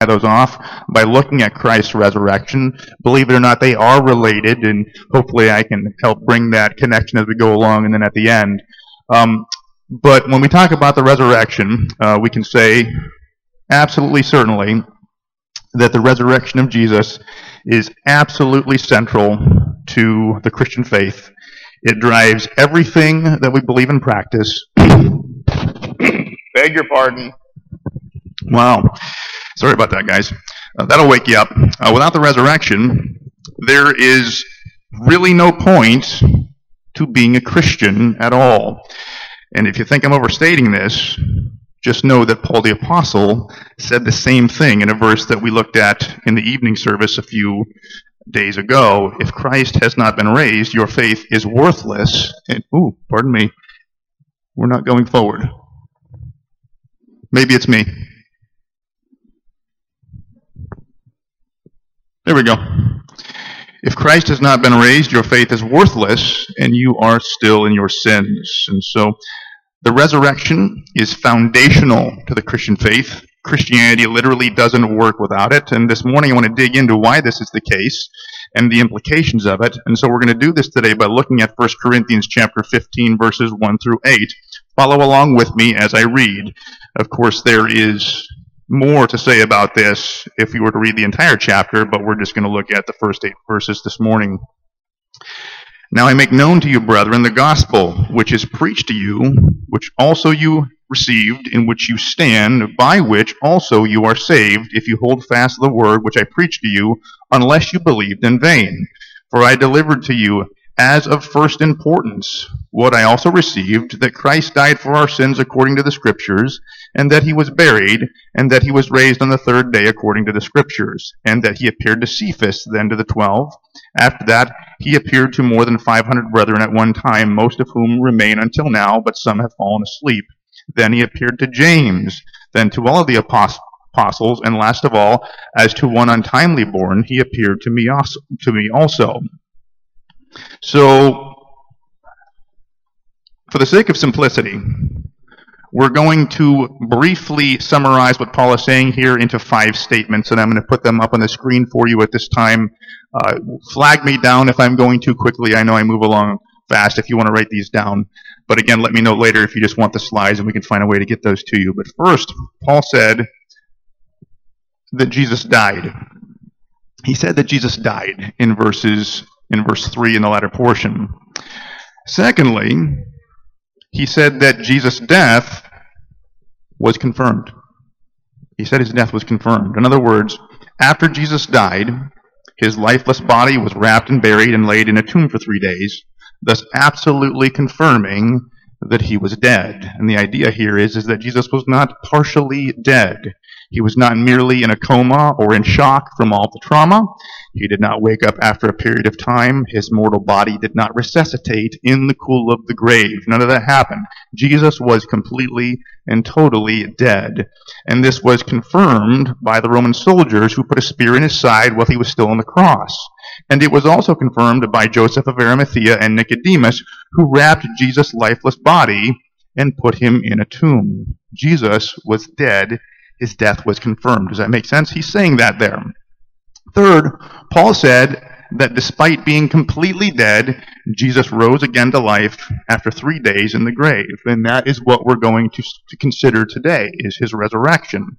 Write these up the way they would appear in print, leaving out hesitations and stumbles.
those off by looking at Christ's resurrection. Believe it or not, they are related, and hopefully I can help bring that connection as we go along and then at the end. But when we talk about the resurrection, we can say absolutely certainly that the resurrection of Jesus is absolutely central to the Christian faith. It drives everything that we believe in practice. Beg your pardon. Wow. Sorry about that, guys. That'll wake you up. Without the resurrection, there is really no point to being a Christian at all. And if you think I'm overstating this, just know that Paul the Apostle said the same thing in a verse that we looked at in the evening service a few days ago. If Christ has not been raised, your faith is worthless. And, pardon me, we're not going forward. Maybe it's me. There we go. If Christ has not been raised, your faith is worthless, and you are still in your sins. And so the resurrection is foundational to the Christian faith. Christianity literally doesn't work without it. And this morning I want to dig into why this is the case and the implications of it. And so we're going to do this today by looking at 1 Corinthians chapter 15, verses 1 through 8. Follow along with me as I read. Of course, there is more to say about this if you were to read the entire chapter, but we're just going to look at the first 8 verses this morning. Now I make known to you, brethren, the gospel which is preached to you, which also you received, in which you stand, by which also you are saved, if you hold fast the word which I preached to you, unless you believed in vain. For I delivered to you as of first importance what I also received, that Christ died for our sins according to the Scriptures, and that he was buried, and that he was raised on the third day according to the Scriptures, and that he appeared to Cephas, then to the 12. After that, he appeared to more than 500 brethren at one time, most of whom remain until now, but some have fallen asleep. Then he appeared to James, then to all of the apostles, and last of all, as to one untimely born, he appeared to me also. So, for the sake of simplicity, we're going to briefly summarize what Paul is saying here into 5 statements, and I'm going to put them up on the screen for you at this time. Flag me down if I'm going too quickly. I know I move along fast if you want to write these down. But again, let me know later if you just want the slides, and we can find a way to get those to you. But first, Paul said that Jesus died. He said that Jesus died in verse 3 in the latter portion. Secondly, he said that Jesus' death was confirmed. He said his death was confirmed. In other words, after Jesus died, his lifeless body was wrapped and buried and laid in a tomb for 3 days, thus absolutely confirming that he was dead. And the idea here is that Jesus was not partially dead. He was not merely in a coma or in shock from all the trauma. He did not wake up after a period of time. His mortal body did not resuscitate in the cool of the grave. None of that happened. Jesus was completely and totally dead. And this was confirmed by the Roman soldiers who put a spear in his side while he was still on the cross. And it was also confirmed by Joseph of Arimathea and Nicodemus, who wrapped Jesus' lifeless body and put him in a tomb. Jesus was dead. His death was confirmed. Does that make sense? He's saying that there. Third, Paul said that despite being completely dead, Jesus rose again to life after 3 days in the grave. And that is what we're going to consider today, is his resurrection.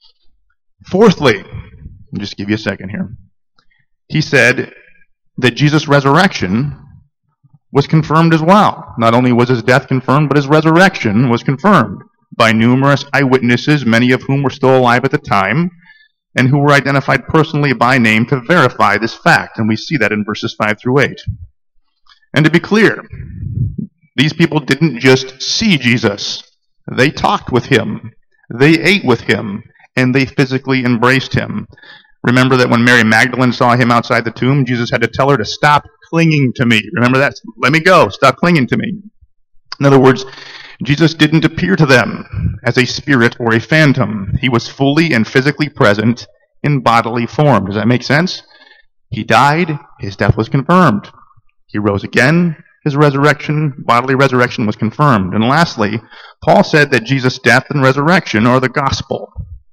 Fourthly, I'll just give you a second here. He said that Jesus' resurrection was confirmed as well. Not only was his death confirmed, but his resurrection was confirmed by numerous eyewitnesses, many of whom were still alive at the time, and who were identified personally by name to verify this fact. And we see that in verses 5 through 8. And to be clear, these people didn't just see Jesus. They talked with him, they ate with him, and they physically embraced him. Remember that when Mary Magdalene saw him outside the tomb, Jesus had to tell her to stop clinging to me. Remember that? Let me go. Stop clinging to me. In other words, Jesus didn't appear to them as a spirit or a phantom. He was fully and physically present in bodily form. Does that make sense? He died, his death was confirmed. He rose again, his resurrection, bodily resurrection was confirmed. And lastly, Paul said that Jesus' death and resurrection are the gospel.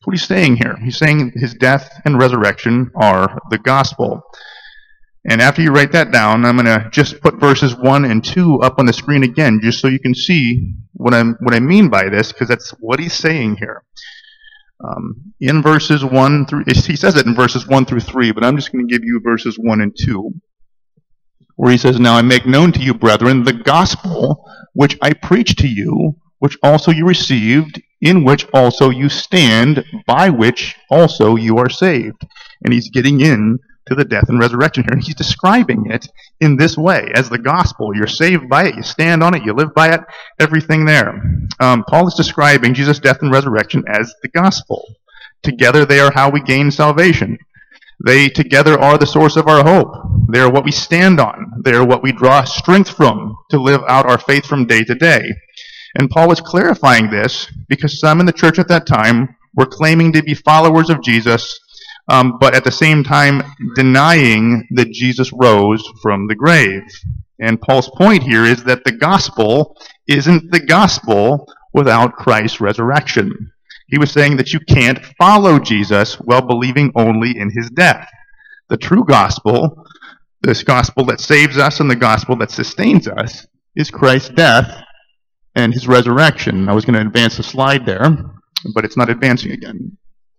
what he's saying here. He's saying his death and resurrection are the gospel. And after you write that down, I'm going to just put verses 1 and 2 up on the screen again, just so you can see what I mean by this, because that's what he's saying here. In verses 1 through, he says it in verses 1 through 3, but I'm just going to give you verses 1 and 2, where he says, "Now I make known to you, brethren, the gospel which I preached to you, which also you received, in which also you stand, by which also you are saved." And he's getting in to the death and resurrection here, and he's describing it in this way, as the gospel. You're saved by it, you stand on it, you live by it, everything there. Paul is describing Jesus' death and resurrection as the gospel. Together they are how we gain salvation. They together are the source of our hope. They are what we stand on. They are what we draw strength from to live out our faith from day to day. And Paul is clarifying this because some in the church at that time were claiming to be followers of Jesus, but at the same time denying that Jesus rose from the grave. And Paul's point here is that the gospel isn't the gospel without Christ's resurrection. He was saying that you can't follow Jesus while believing only in his death. The true gospel, this gospel that saves us and the gospel that sustains us, is Christ's death and his resurrection. I was going to advance the slide there, but it's not advancing again.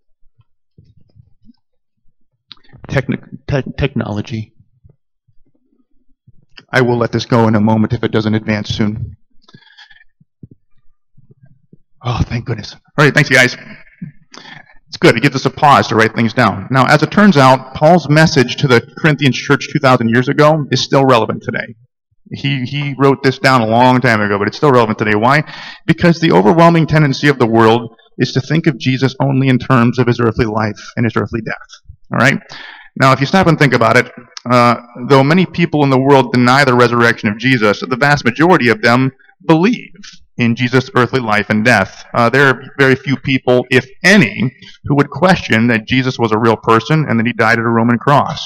Technology. I will let this go in a moment if it doesn't advance soon. Oh, thank goodness. All right, thanks, guys. It's good. It gives us a pause to write things down. Now, as it turns out, Paul's message to the Corinthian church 2,000 years ago is still relevant today. He wrote this down a long time ago, but it's still relevant today. Why? Because the overwhelming tendency of the world is to think of Jesus only in terms of his earthly life and his earthly death. All right? Now, if you stop and think about it, though many people in the world deny the resurrection of Jesus, the vast majority of them believe in Jesus' earthly life and death. There are very few people, if any, who would question that Jesus was a real person and that he died at a Roman cross.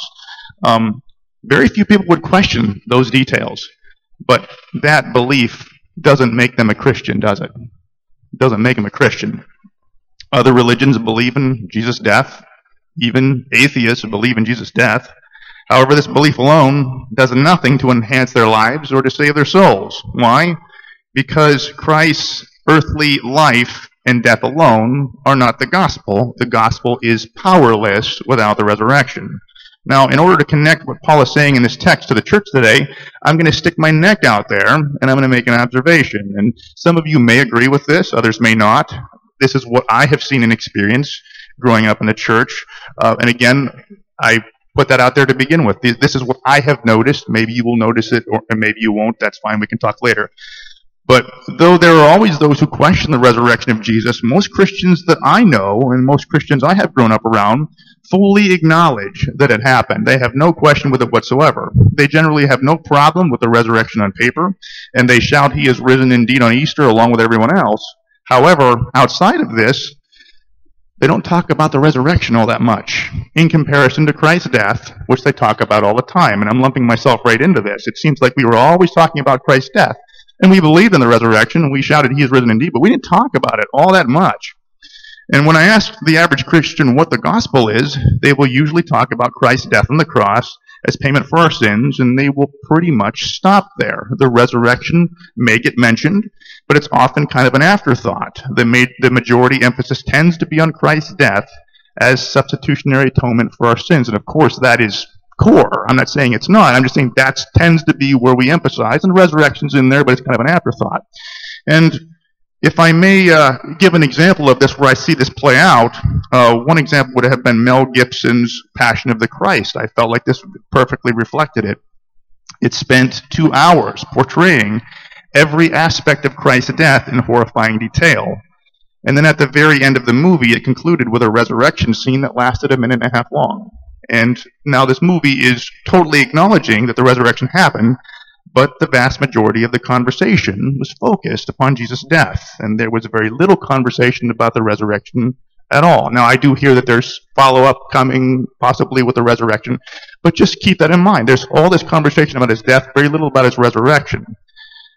Very few people would question those details. But that belief doesn't make them a Christian, does it? It doesn't make them a Christian. Other religions believe in Jesus' death. Even atheists believe in Jesus' death. However, this belief alone does nothing to enhance their lives or to save their souls. Why? Because Christ's earthly life and death alone are not the gospel. The gospel is powerless without the resurrection. Now, in order to connect what Paul is saying in this text to the church today, I'm going to stick my neck out there, and I'm going to make an observation. And some of you may agree with this, others may not. This is what I have seen and experienced growing up in the church. And again, I put that out there to begin with. This is what I have noticed. Maybe you will notice it, or maybe you won't. That's fine. We can talk later. But though there are always those who question the resurrection of Jesus, most Christians that I know, and most Christians I have grown up around, fully acknowledge that it happened. They have no question with it whatsoever. They generally have no problem with the resurrection on paper, and they shout, "He is risen indeed" on Easter along with everyone else. However, outside of this, they don't talk about the resurrection all that much in comparison to Christ's death, which they talk about all the time. And I'm lumping myself right into this. It seems like we were always talking about Christ's death, and we believed in the resurrection, and we shouted, "He is risen indeed," but we didn't talk about it all that much. And when I ask the average Christian what the gospel is, they will usually talk about Christ's death on the cross as payment for our sins, and they will pretty much stop there. The resurrection may get mentioned, but it's often kind of an afterthought. The majority emphasis tends to be on Christ's death as substitutionary atonement for our sins, and of course that is core. I'm not saying it's not. I'm just saying that tends to be where we emphasize, and resurrection's in there, but it's kind of an afterthought. And if I may give an example of this where I see this play out, one example would have been Mel Gibson's Passion of the Christ. I felt like this perfectly reflected it. It spent 2 hours portraying every aspect of Christ's death in horrifying detail. And then at the very end of the movie, it concluded with a resurrection scene that lasted 1.5 minutes long. And now this movie is totally acknowledging that the resurrection happened, but the vast majority of the conversation was focused upon Jesus' death, and there was very little conversation about the resurrection at all. Now, I do hear that there's follow-up coming, possibly with the resurrection, but just keep that in mind. There's all this conversation about his death, very little about his resurrection.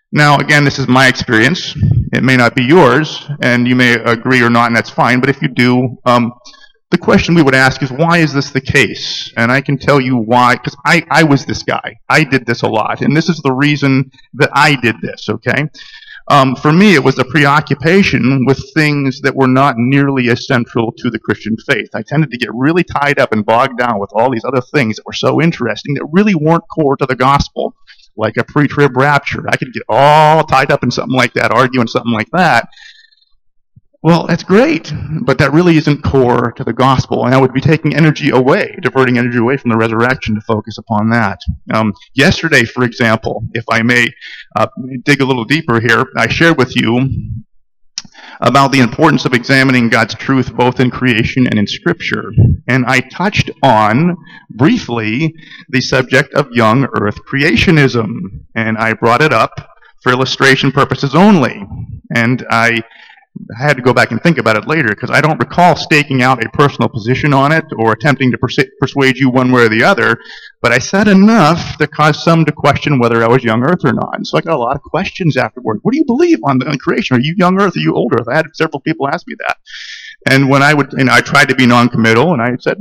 Now, again, this is my experience. It may not be yours, and you may agree or not, and that's fine. But if you do, the question we would ask is, why is this the case? And I can tell you why, because I was this guy. I did this a lot, and this is the reason that I did this, okay? For me, it was the preoccupation with things that were not nearly as central to the Christian faith. I tended to get really tied up and bogged down with all these other things that were so interesting that really weren't core to the gospel, like a pre-trib rapture. I could get all tied up in something like that, arguing something like that. Well, that's great, but that really isn't core to the gospel, and I would be taking energy away, diverting energy away from the resurrection to focus upon that. Yesterday, for example, if I may dig a little deeper here, I shared with you about the importance of examining God's truth both in creation and in Scripture. And I touched on, briefly, the subject of young earth creationism. And I brought it up for illustration purposes only. And I had to go back and think about it later, because I don't recall staking out a personal position on it or attempting to persuade you one way or the other, but I said enough to cause some to question whether I was young earth or not. And so I got a lot of questions afterward. What do you believe on creation? Are you young earth? Are you old earth? I had several people ask me that. And when I tried to be non-committal, and I said,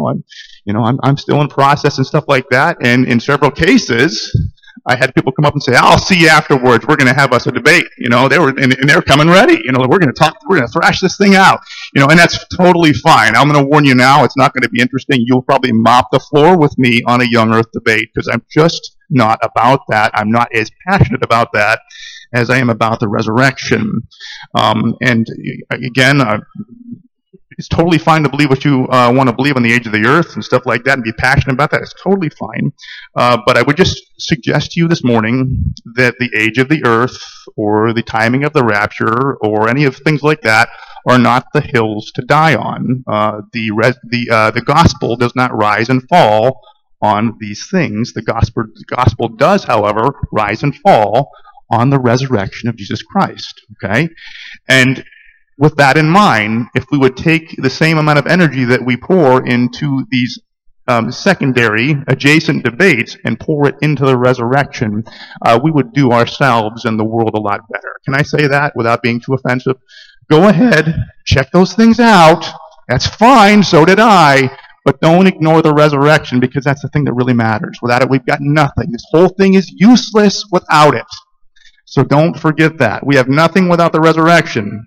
I'm still in process and stuff like that. And in several cases, I had people come up and say, "I'll see you afterwards. We're going to have us a debate." They're coming ready. We're going to talk. We're going to thrash this thing out. And that's totally fine. I'm going to warn you now. It's not going to be interesting. You'll probably mop the floor with me on a young earth debate, because I'm just not about that. I'm not as passionate about that as I am about the resurrection. And again, it's totally fine to believe what you want to believe on the age of the earth and stuff like that and be passionate about that. It's totally fine. But I would just suggest to you this morning that the age of the earth or the timing of the rapture or any of things like that are not the hills to die on. The gospel does not rise and fall on these things. The gospel does, however, rise and fall on the resurrection of Jesus Christ. Okay? And with that in mind, if we would take the same amount of energy that we pour into these secondary, adjacent debates and pour it into the resurrection, we would do ourselves and the world a lot better. Can I say that without being too offensive? Go ahead, check those things out. That's fine, so did I. But don't ignore the resurrection, because that's the thing that really matters. Without it, we've got nothing. This whole thing is useless without it. So don't forget that. We have nothing without the resurrection.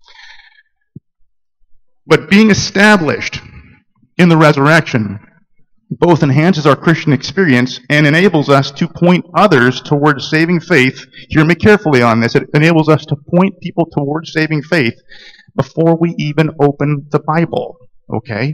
But being established in the resurrection both enhances our Christian experience and enables us to point others towards saving faith. Hear me carefully on this. It enables us to point people towards saving faith before we even open the Bible. Okay?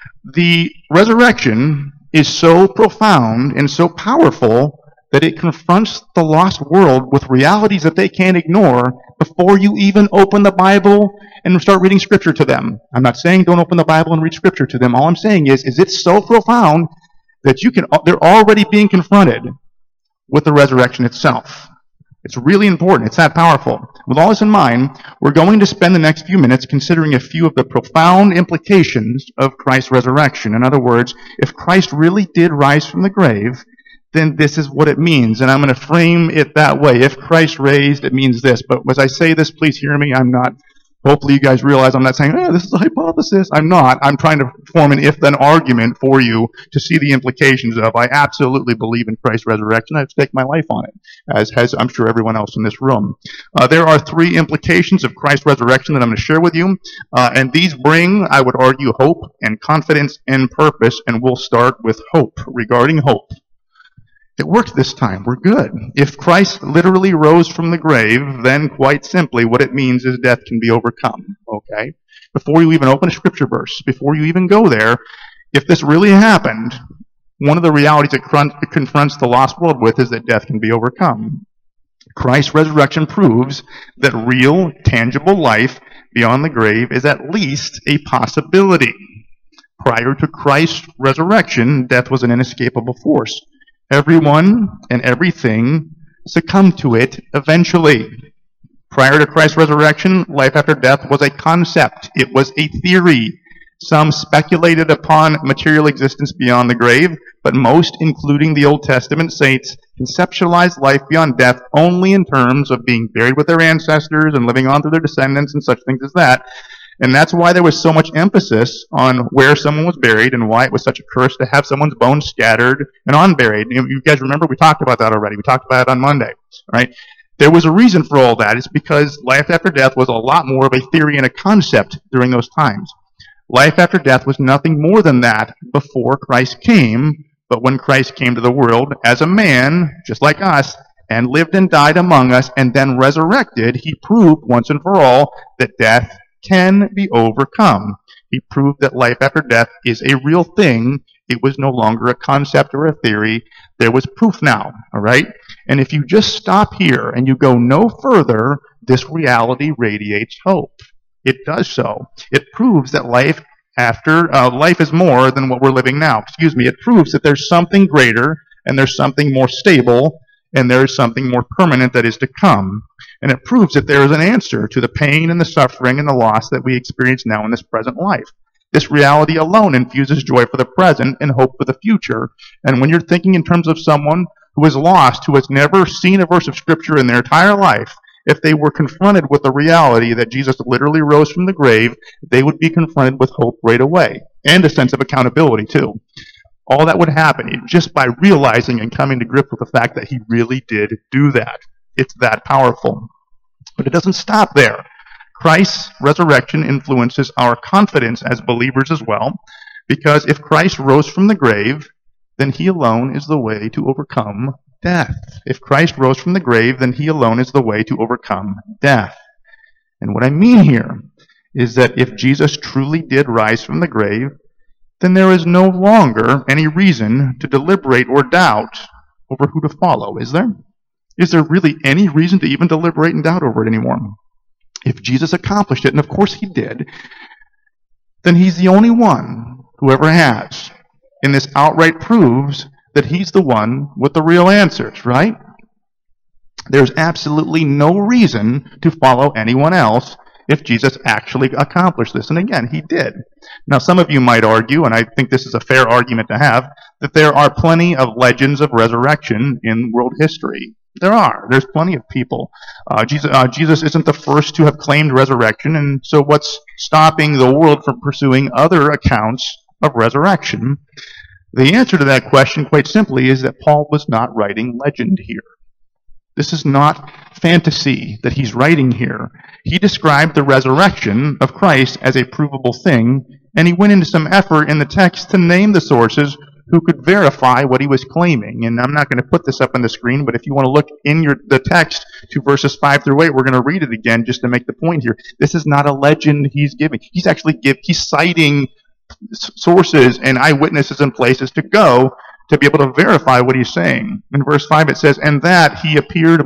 The resurrection is so profound and so powerful that it confronts the lost world with realities that they can't ignore before you even open the Bible and start reading Scripture to them. I'm not saying don't open the Bible and read Scripture to them. All I'm saying is it's so profound that they're already being confronted with the resurrection itself. It's really important. It's that powerful. With all this in mind, we're going to spend the next few minutes considering a few of the profound implications of Christ's resurrection. In other words, if Christ really did rise from the grave, then this is what it means. And I'm going to frame it that way. If Christ raised, it means this. But as I say this, please hear me. Hopefully you guys realize I'm not saying, this is a hypothesis. I'm not. I'm trying to form an if-then argument for you to see the implications of. I absolutely believe in Christ's resurrection. I've staked my life on it, as has, I'm sure, everyone else in this room. There are three implications of Christ's resurrection that I'm going to share with you. And these bring, I would argue, hope and confidence and purpose. And we'll start with hope. Regarding hope. It worked this time. We're good. If Christ literally rose from the grave, then quite simply what it means is death can be overcome. Okay? Before you even open a scripture verse, before you even go there, if this really happened, one of the realities it confronts the lost world with is that death can be overcome. Christ's resurrection proves that real, tangible life beyond the grave is at least a possibility. Prior to Christ's resurrection, death was an inescapable force. Everyone and everything succumbed to it eventually. Prior to Christ's resurrection, life after death was a concept. It was a theory. Some speculated upon material existence beyond the grave, but most, including the Old Testament saints, conceptualized life beyond death only in terms of being buried with their ancestors and living on through their descendants and such things as that. And that's why there was so much emphasis on where someone was buried and why it was such a curse to have someone's bones scattered and unburied. You guys remember we talked about that already. We talked about it on Monday, right? There was a reason for all that. It's because life after death was a lot more of a theory and a concept during those times. Life after death was nothing more than that before Christ came, but when Christ came to the world as a man, just like us, and lived and died among us, and then resurrected, he proved once and for all that death can be overcome. He proved that life after death is a real thing. It was no longer a concept or a theory. There was proof now, all right? And if you just stop here and you go no further, this reality radiates hope. It does so. It proves that life is more than what we're living now. It proves that there's something greater and there's something more stable and there's something more permanent that is to come. And it proves that there is an answer to the pain and the suffering and the loss that we experience now in this present life. This reality alone infuses joy for the present and hope for the future. And when you're thinking in terms of someone who is lost, who has never seen a verse of Scripture in their entire life, if they were confronted with the reality that Jesus literally rose from the grave, they would be confronted with hope right away, and a sense of accountability too. All that would happen just by realizing and coming to grips with the fact that he really did do that. It's that powerful. But it doesn't stop there. Christ's resurrection influences our confidence as believers as well, because if Christ rose from the grave, then he alone is the way to overcome death. If Christ rose from the grave, then he alone is the way to overcome death. And what I mean here is that if Jesus truly did rise from the grave, then there is no longer any reason to deliberate or doubt over who to follow, is there? Is there really any reason to even deliberate and doubt over it anymore? If Jesus accomplished it, and of course he did, then he's the only one who ever has. And this outright proves that he's the one with the real answers, right? There's absolutely no reason to follow anyone else if Jesus actually accomplished this. And again, he did. Now, some of you might argue, and I think this is a fair argument to have, that there are plenty of legends of resurrection in world history. There are. There's plenty of people. Jesus isn't the first to have claimed resurrection, and so what's stopping the world from pursuing other accounts of resurrection? The answer to that question, quite simply, is that Paul was not writing legend here. This is not fantasy that he's writing here. He described the resurrection of Christ as a provable thing, and he went into some effort in the text to name the sources who could verify what he was claiming. And I'm not going to put this up on the screen, but if you want to look in the text to verses 5 through 8, we're going to read it again just to make the point here. This is not a legend he's giving. He's citing sources and eyewitnesses and places to go to be able to verify what he's saying. In verse 5 it says, "And that he appeared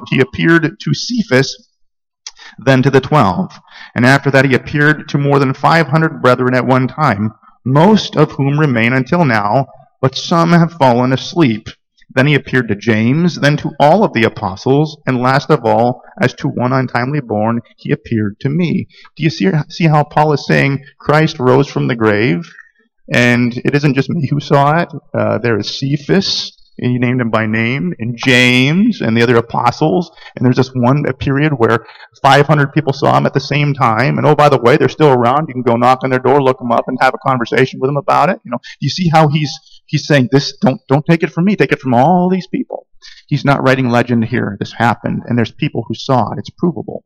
to Cephas, then to the 12. And after that he appeared to more than 500 brethren at one time, most of whom remain until now, but some have fallen asleep. Then he appeared to James, then to all of the apostles, and last of all, as to one untimely born, he appeared to me." Do you see how Paul is saying Christ rose from the grave? And it isn't just me who saw it. There is Cephas, and he named him by name, and James, and the other apostles. And there's this one period where 500 people saw him at the same time. And oh, by the way, they're still around. You can go knock on their door, look them up, and have a conversation with them about it. You see how he's saying this? Don't take it from me. Take it from all these people. He's not writing legend here. This happened, and there's people who saw it. It's provable.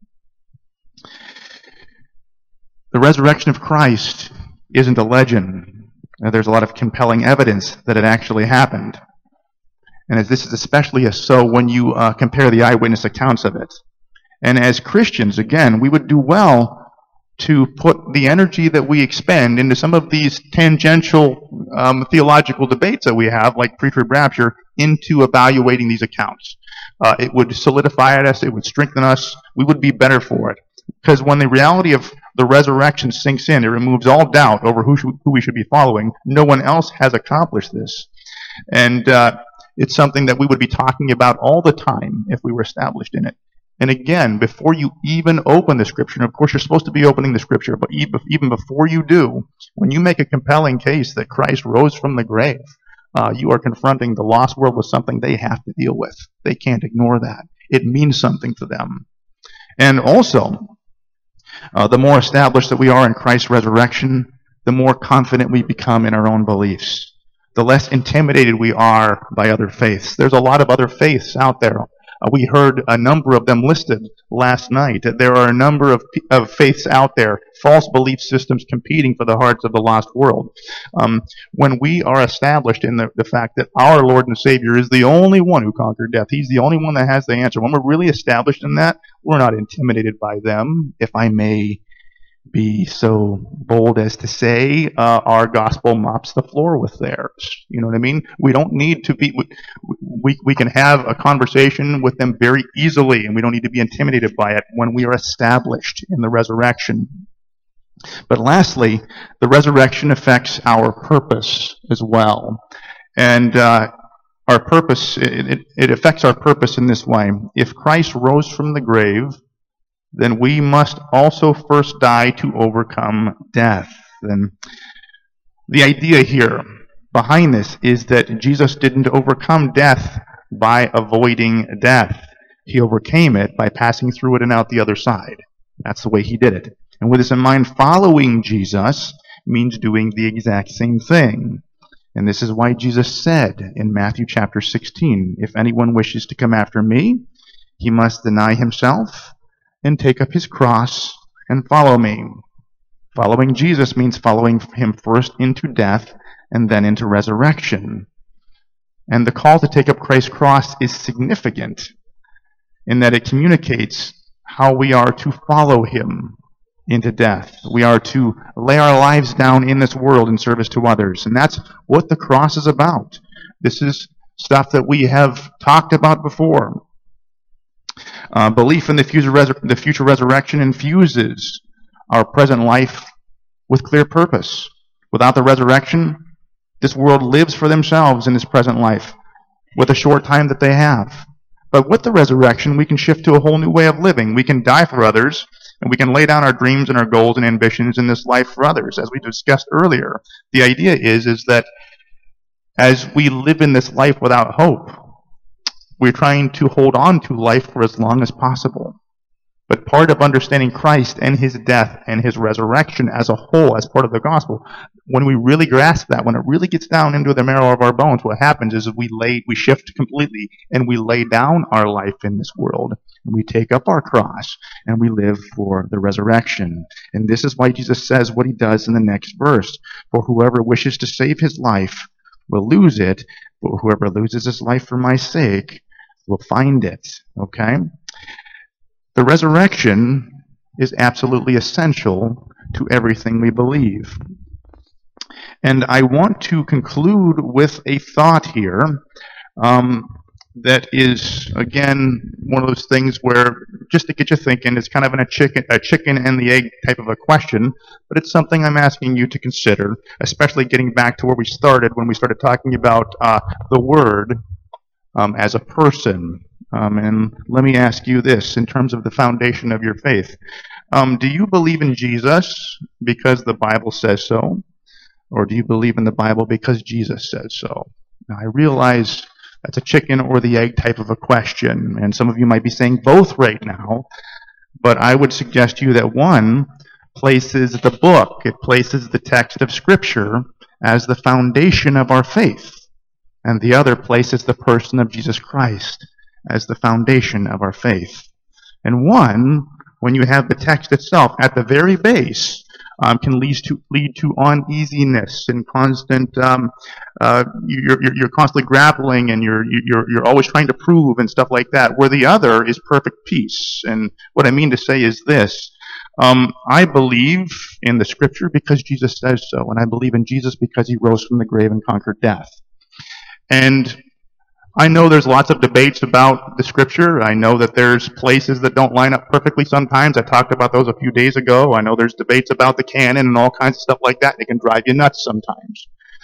The resurrection of Christ isn't a legend. There's a lot of compelling evidence that it actually happened. And this is especially so when you compare the eyewitness accounts of it. And as Christians, again, we would do well to put the energy that we expend into some of these tangential theological debates that we have, like pre-trib rapture, into evaluating these accounts. It would solidify us. It would strengthen us. We would be better for it. Because when the reality of the resurrection sinks in, it removes all doubt over who we should be following. No one else has accomplished this. And it's something that we would be talking about all the time if we were established in it. And again, before you even open the Scripture, and of course you're supposed to be opening the Scripture, but even before you do, when you make a compelling case that Christ rose from the grave, you are confronting the lost world with something they have to deal with. They can't ignore that. It means something to them. And also, the more established that we are in Christ's resurrection, the more confident we become in our own beliefs. The less intimidated we are by other faiths. There's a lot of other faiths out there. We heard a number of them listed last night. There are a number of faiths out there, false belief systems competing for the hearts of the lost world. When we are established in the fact that our Lord and Savior is the only one who conquered death, He's the only one that has the answer. When we're really established in that, we're not intimidated by them, if I may be so bold as to say. Our gospel mops the floor with theirs. You know what I mean? We don't need to be, we can have a conversation with them very easily, and we don't need to be intimidated by it when we are established in the resurrection. But lastly, the resurrection affects our purpose as well. And our purpose, it affects our purpose in this way. If Christ rose from the grave, then we must also first die to overcome death. And the idea here behind this is that Jesus didn't overcome death by avoiding death. He overcame it by passing through it and out the other side. That's the way He did it. And with this in mind, following Jesus means doing the exact same thing. And this is why Jesus said in Matthew chapter 16, if anyone wishes to come after me, he must deny himself and take up his cross and follow me. Following Jesus means following Him first into death and then into resurrection. And the call to take up Christ's cross is significant in that it communicates how we are to follow Him into death. We are to lay our lives down in this world in service to others. And that's what the cross is about. This is stuff that we have talked about before. Belief in the future resurrection infuses our present life with clear purpose. Without the resurrection, this world lives for themselves in this present life with a short time that they have. But with the resurrection, we can shift to a whole new way of living. We can die for others, and we can lay down our dreams and our goals and ambitions in this life for others, as we discussed earlier. The idea is that as we live in this life without hope, we're trying to hold on to life for as long as possible. But part of understanding Christ and His death and His resurrection as a whole, as part of the gospel, when we really grasp that, when it really gets down into the marrow of our bones, what happens is we shift completely and we lay down our life in this world. And we take up our cross and we live for the resurrection. And this is why Jesus says what He does in the next verse. For whoever wishes to save his life will lose it, but whoever loses his life for my sake will find it. Okay? The resurrection is absolutely essential to everything we believe. And I want to conclude with a thought here that is, again, one of those things where, just to get you thinking, it's kind of a chicken and the egg type of a question, but it's something I'm asking you to consider, especially getting back to where we started when we started talking about the Word as a person. And let me ask you this, in terms of the foundation of your faith. Do you believe in Jesus because the Bible says so? Or do you believe in the Bible because Jesus says so? Now, I realize that's a chicken or the egg type of a question, and some of you might be saying both right now, but I would suggest to you that one places the book, it places the text of Scripture as the foundation of our faith, and the other places the person of Jesus Christ as the foundation of our faith. And one, when you have the text itself at the very base, can lead to uneasiness and constant. You're constantly grappling, and you're always trying to prove and stuff like that. Where the other is perfect peace. And what I mean to say is this: I believe in the Scripture because Jesus says so, and I believe in Jesus because He rose from the grave and conquered death. And I know there's lots of debates about the Scripture. I know that there's places that don't line up perfectly sometimes. I talked about those a few days ago. I know there's debates about the canon and all kinds of stuff like that. It can drive you nuts sometimes.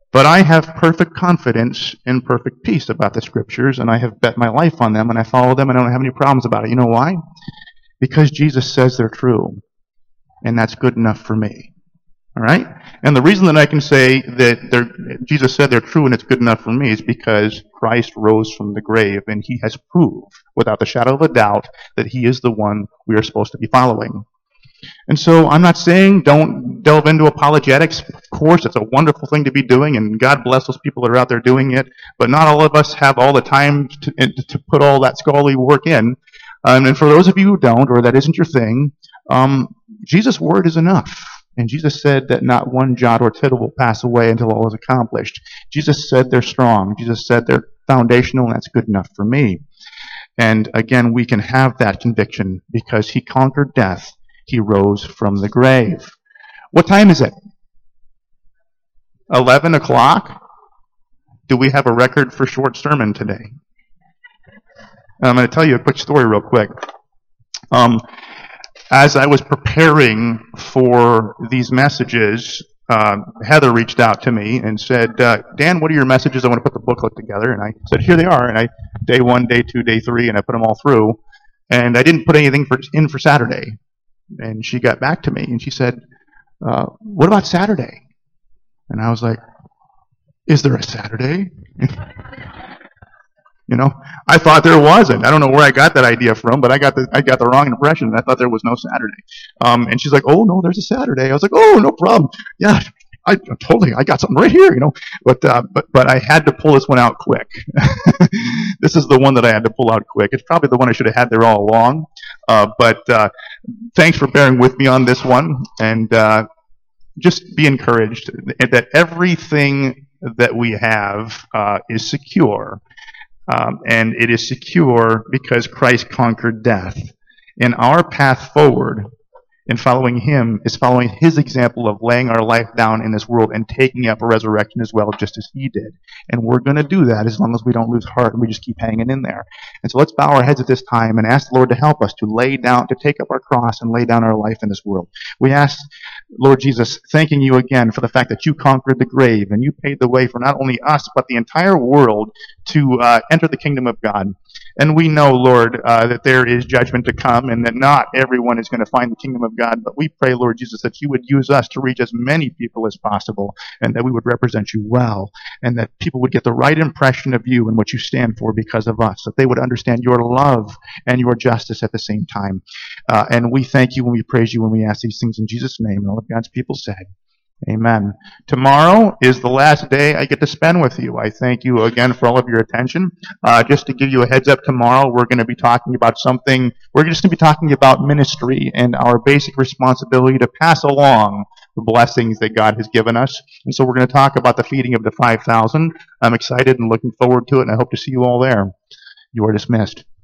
But I have perfect confidence and perfect peace about the scriptures, and I have bet my life on them, and I follow them, and I don't have any problems about it. You know why? Because Jesus says they're true, and that's good enough for me. All right? And the reason that I can say that Jesus said they're true and it's good enough for me is because Christ rose from the grave, and he has proved, without the shadow of a doubt, that he is the one we are supposed to be following. And so I'm not saying don't delve into apologetics. Of course, it's a wonderful thing to be doing, and God bless those people that are out there doing it. But not all of us have all the time to put all that scholarly work in. And for those of you who don't, or that isn't your thing, Jesus' word is enough. And Jesus said that not one jot or tittle will pass away until all is accomplished. Jesus said they're strong. Jesus said they're foundational, and that's good enough for me. And again, we can have that conviction because he conquered death. He rose from the grave. What time is it? 11 o'clock? Do we have a record for short sermon today? I'm going to tell you a quick story real quick. As I was preparing for these messages, Heather reached out to me and said, Dan, what are your messages? I want to put the booklet together. And I said, here they are. And I, day 1, day 2, day 3, and I put them all through. And I didn't put anything in for Saturday. And she got back to me and she said, what about Saturday? And I was like, is there a Saturday? You know, I thought there wasn't. I don't know where I got that idea from, but I got the wrong impression. I thought there was no Saturday. And she's like, oh no, there's a Saturday. I was like, oh, no problem. Yeah, I got something right here, you know. But I had to pull this one out quick. This is the one that I had to pull out quick. It's probably the one I should have had there all along. But thanks for bearing with me on this one, and just be encouraged that everything that we have is secure, and it is secure because Christ conquered death. And our path forward in following him is following his example of laying our life down in this world and taking up a resurrection as well, just as he did. And we're going to do that as long as we don't lose heart and we just keep hanging in there. And so let's bow our heads at this time and ask the Lord to help us to take up our cross and lay down our life in this world. We ask, Lord Jesus, thanking you again for the fact that you conquered the grave and you paid the way for not only us, but the entire world to enter the kingdom of God. And we know, Lord, that there is judgment to come and that not everyone is going to find the kingdom of God. But we pray, Lord Jesus, that you would use us to reach as many people as possible and that we would represent you well and that people would get the right impression of you and what you stand for because of us, that they would understand your love and your justice at the same time. And we thank you and we praise you when we ask these things in Jesus' name. And all of God's people said, amen. Tomorrow is the last day I get to spend with you. I thank you again for all of your attention. Just to give you a heads up, tomorrow we're going to be talking about something. We're just going to be talking about ministry and our basic responsibility to pass along the blessings that God has given us. And so we're going to talk about the feeding of the 5,000. I'm excited and looking forward to it, and I hope to see you all there. You are dismissed.